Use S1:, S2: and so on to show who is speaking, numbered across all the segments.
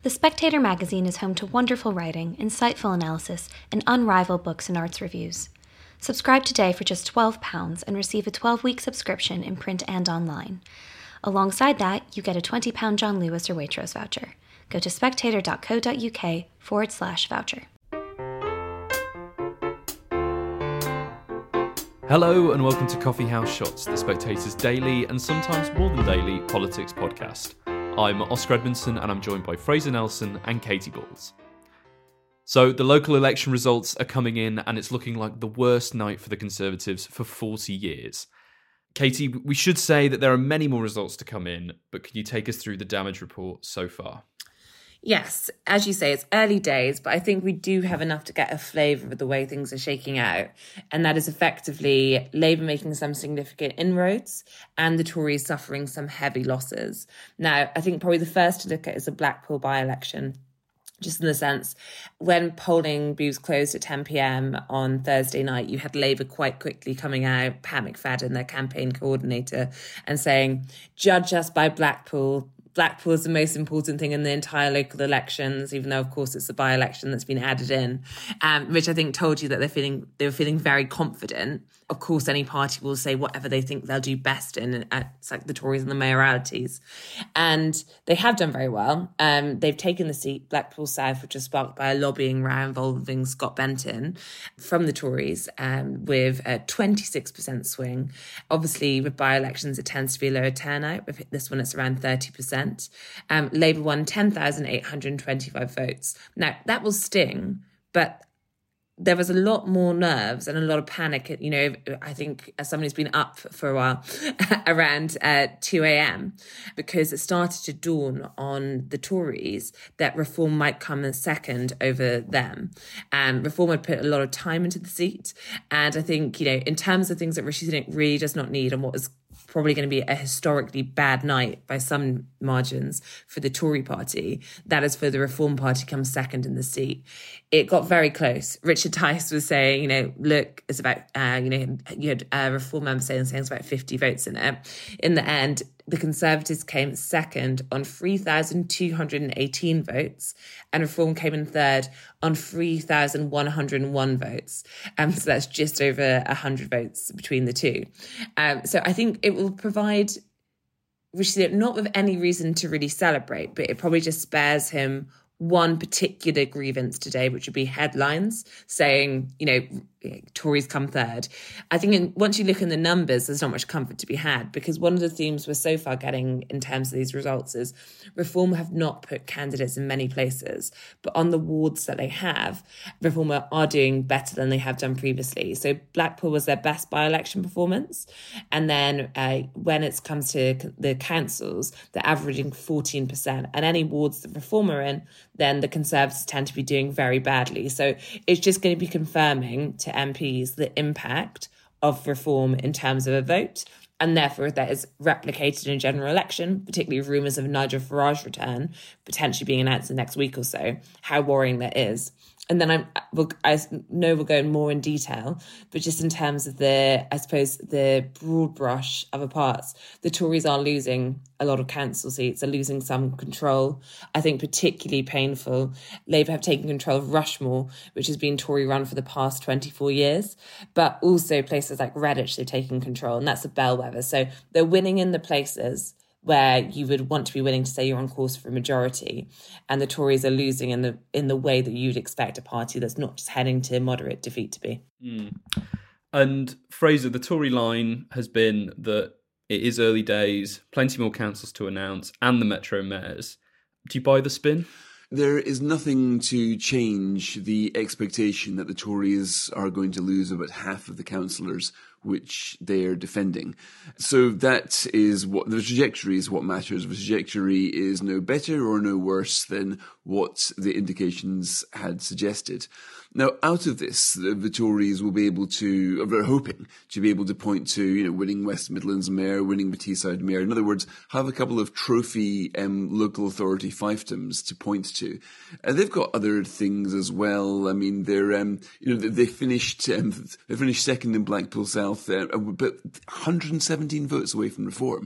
S1: The Spectator magazine is home to wonderful writing, insightful analysis, and unrivaled books and arts reviews. Subscribe today for just £12 and receive a 12-week subscription in print and online. Alongside that, you get a £20 John Lewis or Waitrose voucher. Go to spectator.co.uk/voucher.
S2: Hello and welcome to Coffee House Shots, the Spectator's daily and sometimes more than daily politics podcast. I'm Oscar Edmondson and I'm joined by Fraser Nelson and Katie Balls. So the local election results are coming in and it's looking like the worst night for the Conservatives for 40 years. Katie, we should say that there are many more results to come in, but can you take us through the damage report so far?
S3: Yes, as you say, it's early days, but I think we do have enough to get a flavour of the way things are shaking out. And that is effectively Labour making some significant inroads and the Tories suffering some heavy losses. Now, I think probably the first to look at is the Blackpool by-election. Just in the sense, when polling booths closed at 10 p.m. on Thursday night, you had Labour quite quickly coming out, Pat McFadden, their campaign coordinator, and saying, judge us by Blackpool. Blackpool is the most important thing in the entire local elections, even though, of course, it's the by-election that's been added in, which I think told you that they were feeling very confident. Of course, any party will say whatever they think they'll do best in. It's like the Tories and the mayoralties. And they have done very well. They've taken the seat, Blackpool South, which was sparked by a lobbying row involving Scott Benton from the Tories, with a 26% swing. Obviously, with by-elections, it tends to be a lower turnout. With this one, it's around 30%. Labour won 10,825 votes. Now, that will sting, but there was a lot more nerves and a lot of panic. You know, I think as somebody who's been up for a while, around 2 a.m, because it started to dawn on the Tories that Reform might come in second over them. Reform had put a lot of time into the seat. And I think, you know, in terms of things that Rishi Sunak really does not need and what was probably going to be a historically bad night by some margins for the Tory party, that is for the Reform Party come second in the seat. It got very close. Richard Tice was saying, you know, look, it's about, you had a Reform member saying it's about 50 votes in it. In the end, the Conservatives came second on 3,218 votes, and Reform came in third on 3,101 votes. So that's just over 100 votes between the two. So I think it will provide Rishi Sunak not with any reason to really celebrate, but it probably just spares him one particular grievance today, which would be headlines saying, you know, Tories come third. I think once you look in the numbers, there's not much comfort to be had, because one of the themes we're so far getting in terms of these results is Reform have not put candidates in many places, but on the wards that they have, Reform are doing better than they have done previously. So Blackpool was their best by-election performance. And then when it comes to the councils, they're averaging 14%. And any wards that Reform are in, then the Conservatives tend to be doing very badly. So it's just going to be confirming to MPs the impact of Reform in terms of a vote. And therefore, if that is replicated in a general election, particularly with rumours of Nigel Farage's return potentially being announced in the next week or so, how worrying that is. And then I know we'll go in more in detail, but just in terms of the broad brush other parts, the Tories are losing a lot of council seats, are losing some control. I think particularly painful, Labour have taken control of Rushmore, which has been Tory run for the past 24 years, but also places like Redditch they've taken control, and that's a bellwether. So they're winning in the places where you would want to be willing to say you're on course for a majority, and the Tories are losing in the way that you'd expect a party that's not just heading to moderate defeat to be.
S2: And Fraser, the Tory line has been that it is early days, plenty more councils to announce, and the Metro mayors. Do you buy the spin?
S4: There is nothing to change the expectation that the Tories are going to lose about half of the councillors which they're defending. So that is what the trajectory is what matters. The trajectory is no better or no worse than what the indications had suggested. Now, out of this, the Tories will be able to, or they're hoping to be able to point to, winning West Midlands Mayor, winning the Teesside Mayor. In other words, have a couple of trophy local authority fiefdoms to point to. They've got other things as well. I mean, they finished second in Blackpool South, but 117 votes away from Reform.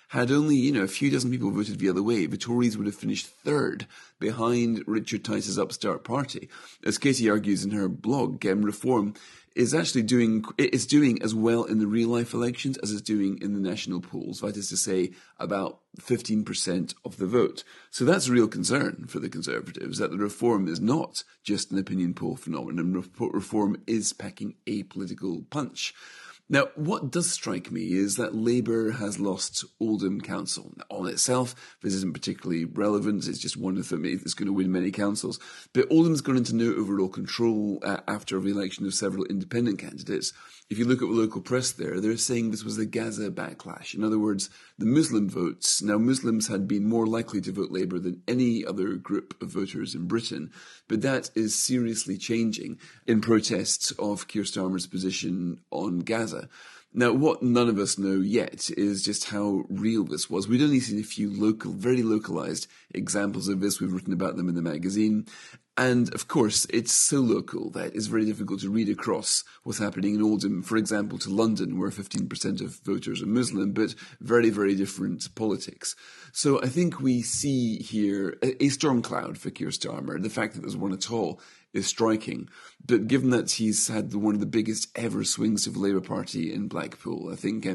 S4: Had only, a few dozen people voted the other way, the Tories would have finished third behind Richard Tice's upstart party. As Katie argues in her blog, Reform is actually doing as well in the real-life elections as it's doing in the national polls. That is to say, about 15% of the vote. So that's a real concern for the Conservatives, that the Reform is not just an opinion poll phenomenon. Reform is packing a political punch. Now, what does strike me is that Labour has lost Oldham Council. On itself, this isn't particularly relevant. It's just one of them that's going to win many councils. But Oldham's gone into no overall control after the election of several independent candidates. If you look at the local press there, they're saying this was the Gaza backlash. In other words, the Muslim votes. Now, Muslims had been more likely to vote Labour than any other group of voters in Britain, but that is seriously changing in protests of Keir Starmer's position on Gaza. Now, what none of us know yet is just how real this was. We'd only seen a few very localized examples of this. We've written about them in the magazine. And, of course, it's so local that it's very difficult to read across what's happening in Oldham, for example, to London, where 15% of voters are Muslim, but very, very different politics. So I think we see here a storm cloud for Keir Starmer. The fact that there's one at all is striking. But given that he's had one of the biggest ever swings of the Labour Party in Blackpool, I think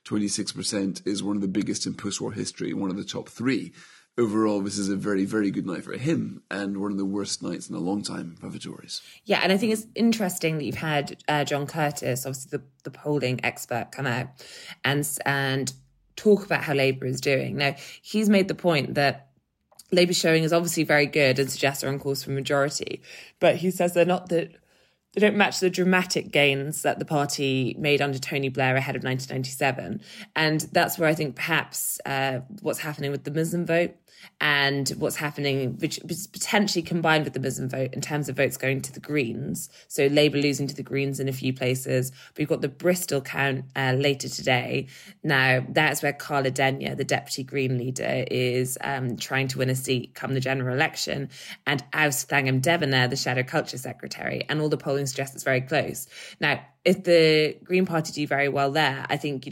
S4: 26% is one of the biggest in post-war history, one of the top three. Overall, this is a very, very good night for him and one of the worst nights in a long time for the Tories.
S3: Yeah, and I think it's interesting that you've had John Curtis, obviously the polling expert, come out and talk about how Labour is doing. Now, he's made the point that Labour's showing is obviously very good and suggests they're on course for majority, but he says they don't match the dramatic gains that the party made under Tony Blair ahead of 1997. And that's where I think perhaps what's happening with the Muslim vote and what's happening, which is potentially combined with the Muslim vote in terms of votes going to the Greens. So Labour losing to the Greens in a few places. We've got the Bristol count later today. Now, that's where Carla Denyer, the deputy Green leader, is trying to win a seat come the general election and oust Thangam Devanir, the Shadow Culture Secretary. And all the polling suggests it's very close. Now, if the Green Party do very well there, I think,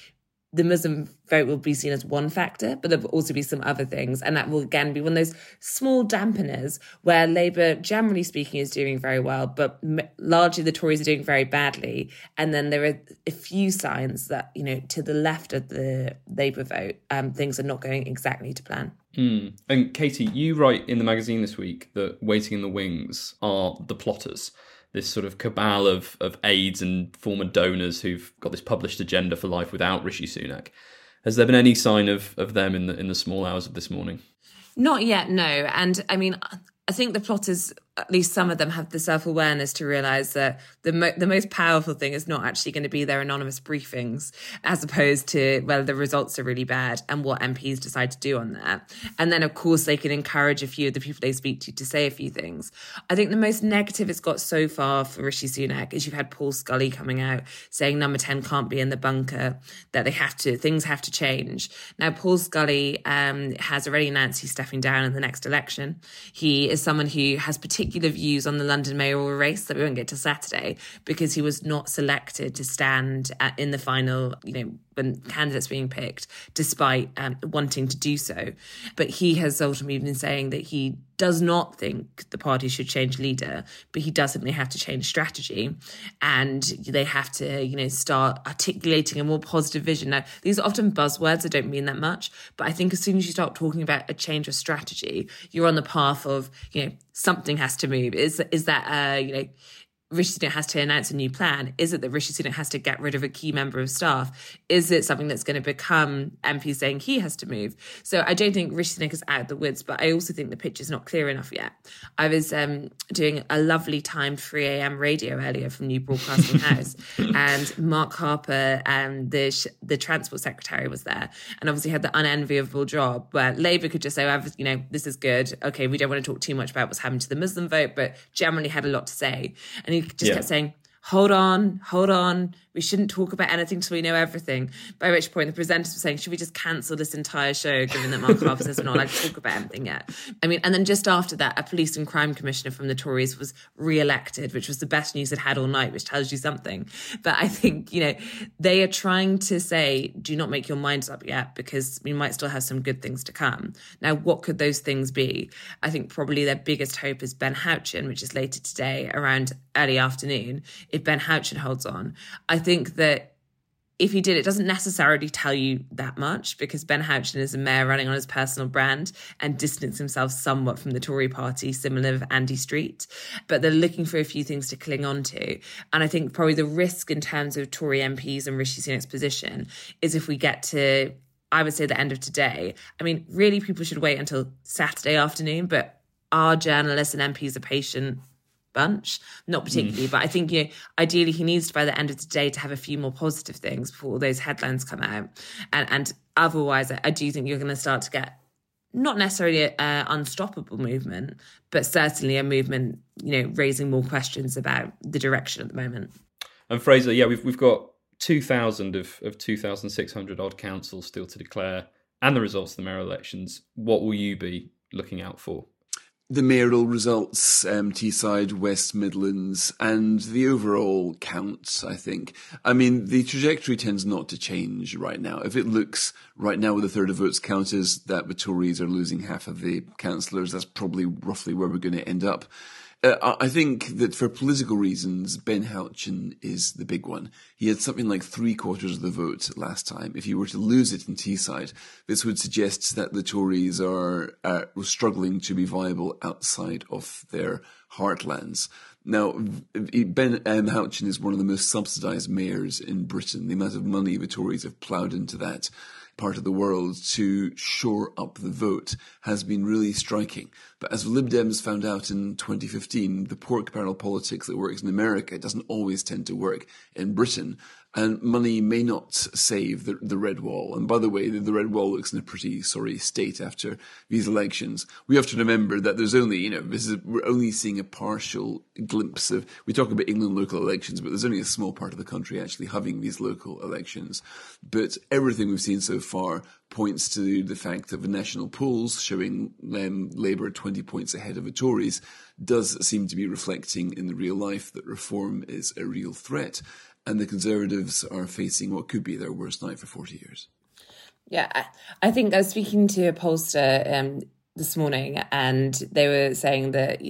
S3: the Muslim vote will be seen as one factor, but there will also be some other things. And that will, again, be one of those small dampeners where Labour, generally speaking, is doing very well, but largely the Tories are doing very badly. And then there are a few signs that, to the left of the Labour vote, things are not going exactly to plan.
S2: And Katie, you write in the magazine this week that waiting in the wings are the plotters. This sort of cabal of aides and former donors who've got this published agenda for life without Rishi Sunak. Has there been any sign of them in the small hours of this morning?
S3: Not yet, no. And I mean, I think the plotters, at least some of them, have the self-awareness to realise that the most powerful thing is not actually going to be their anonymous briefings, as opposed to whether the results are really bad and what MPs decide to do on that. And then, of course, they can encourage a few of the people they speak to say a few things. I think the most negative it's got so far for Rishi Sunak is you've had Paul Scully coming out saying number 10 can't be in the bunker, that things have to change. Now, Paul Scully has already announced he's stepping down in the next election. He is someone who has particular views on the London mayoral race that we won't get to Saturday because he was not selected to stand in the final, when candidates being picked, despite wanting to do so. But he has ultimately been saying that he does not think the party should change leader, but he does think they have to change strategy and they have to, start articulating a more positive vision. Now, these are often buzzwords. I don't mean that much, but I think as soon as you start talking about a change of strategy, you're on the path of, something has to move. Is that, Rishi Sunak has to announce a new plan? Is it that Rishi Sunak has to get rid of a key member of staff? Is it something that's going to become MP saying he has to move? So I don't think Rishi Sunak is out of the woods, but I also think the picture is not clear enough yet. I was doing a lovely timed 3 a.m. radio earlier from New Broadcasting House, and Mark Harper, the Transport Secretary, was there, and obviously had the unenviable job where Labour could just say, this is good. Okay, we don't want to talk too much about what's happened to the Muslim vote, but generally had a lot to say. And he just kept saying, hold on, we shouldn't talk about anything till we know everything. By which point the presenters were saying, should we just cancel this entire show, given that Mark Harper says we're not allowed to talk about anything yet? I mean, and then just after that, a police and crime commissioner from the Tories was re-elected, which was the best news they'd had all night, which tells you something. But I think, they are trying to say, do not make your minds up yet, because we might still have some good things to come. Now, what could those things be? I think probably their biggest hope is Ben Houchen, which is later today around early afternoon. If Ben Houchen holds on, I think that if he did, it doesn't necessarily tell you that much, because Ben Houchen is a mayor running on his personal brand and distanced himself somewhat from the Tory party, similar to Andy Street. But they're looking for a few things to cling on to. And I think probably the risk in terms of Tory MPs and Rishi Sunak's position is if we get to, I would say, the end of today. I mean, really, people should wait until Saturday afternoon, but our journalists and MPs a patient bunch? Not particularly, but I think, ideally he needs to, by the end of the day, to have a few more positive things before all those headlines come out. And otherwise, I do think you're going to start to get not necessarily an unstoppable movement, but certainly a movement, raising more questions about the direction at the moment.
S2: And Fraser, we've got 2,000 of 2,600 odd councils still to declare, and the results of the mayoral elections. What will you be looking out for?
S4: The mayoral results, Teesside, West Midlands, and the overall count, I think. I mean, the trajectory tends not to change right now. If it looks right now with a third of votes counted that the Tories are losing half of the councillors, that's probably roughly where we're going to end up. I think that for political reasons, Ben Houchen is the big one. He had something like 3/4 of the vote last time. If he were to lose it in Teesside, this would suggest that the Tories are struggling to be viable outside of their heartlands. Now, Ben Houchen is one of the most subsidised mayors in Britain. The amount of money the Tories have ploughed into that part of the world to shore up the vote has been really striking. But as the Lib Dems found out in 2015, the pork barrel politics that works in America doesn't always tend to work in Britain. And money may not save the Red Wall. And by the way, the Red Wall looks in a pretty sorry state after these elections. We have to remember that there's only, we're only seeing a partial glimpse of, we talk about England local elections, but there's only a small part of the country actually having these local elections. But everything we've seen so far points to the fact that the national polls showing Labour 20 points ahead of the Tories does seem to be reflecting in the real life that reform is a real threat. And the Conservatives are facing what could be their worst night for 40 years.
S3: Yeah, I think I was speaking to a pollster this morning, and they were saying that,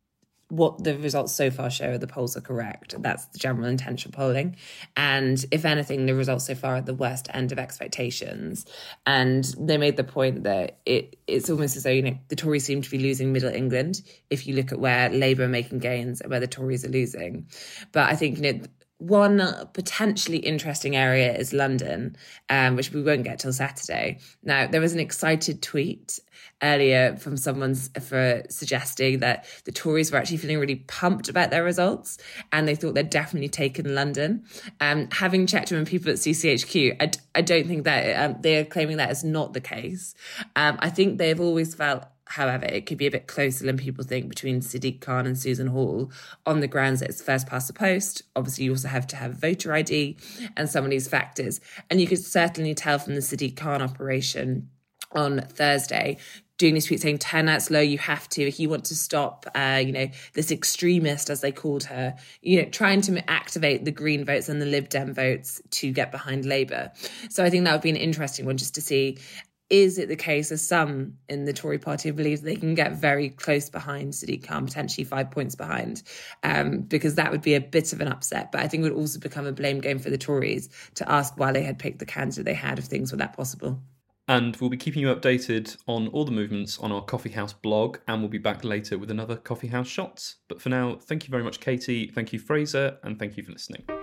S3: what the results so far show, the polls are correct. That's the general intention polling. And if anything, the results so far are at the worst end of expectations. And they made the point that it's almost as though, the Tories seem to be losing Middle England if you look at where Labour are making gains and where the Tories are losing. But I think, one potentially interesting area is London, which we won't get till Saturday. Now, there was an excited tweet earlier from someone for suggesting that the Tories were actually feeling really pumped about their results and they thought they'd definitely taken London. Having checked with people at CCHQ, I don't think that they're claiming that is not the case. I think they've always felt, however, it could be a bit closer than people think between Sadiq Khan and Susan Hall on the grounds that it's first past the post. Obviously, you also have to have voter ID and some of these factors. And you could certainly tell from the Sadiq Khan operation on Thursday, doing these tweets saying turnout's low, you have to, if you want to stop, this extremist, as they called her, trying to activate the Green votes and the Lib Dem votes to get behind Labour. So I think that would be an interesting one just to see, is it the case, as some in the Tory party believe, they can get very close behind Sadiq Khan, potentially 5 points behind, because that would be a bit of an upset. But I think it would also become a blame game for the Tories to ask why they had picked the candidate they had if things were that possible.
S2: And we'll be keeping you updated on all the movements on our Coffee House blog, and we'll be back later with another Coffee House Shots. But for now, thank you very much, Katie. Thank you, Fraser, and thank you for listening.